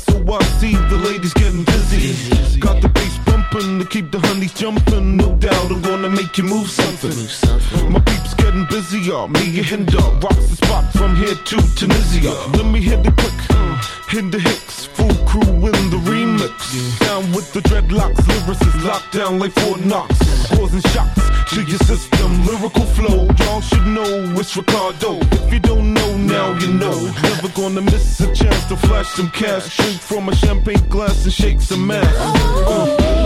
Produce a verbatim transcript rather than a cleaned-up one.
so I see the ladies getting busy. Got the bass bumping to keep the honeys jumping. No doubt I'm gonna make you move something. My peeps getting busier. Me and Hinder rocks the spot from here to Tunisia. Let me hit it quick. Hinder Hicks, full crew in the remix. Down with the dreadlocks, lyricists locked down like Fort Knox. Causing shocks to your system, lyrical flow. Y'all should know it's Ricardo. If you don't know, now you know. Never gonna miss a chance to flash some cash. Drink from a champagne glass and shake some ass. Uh.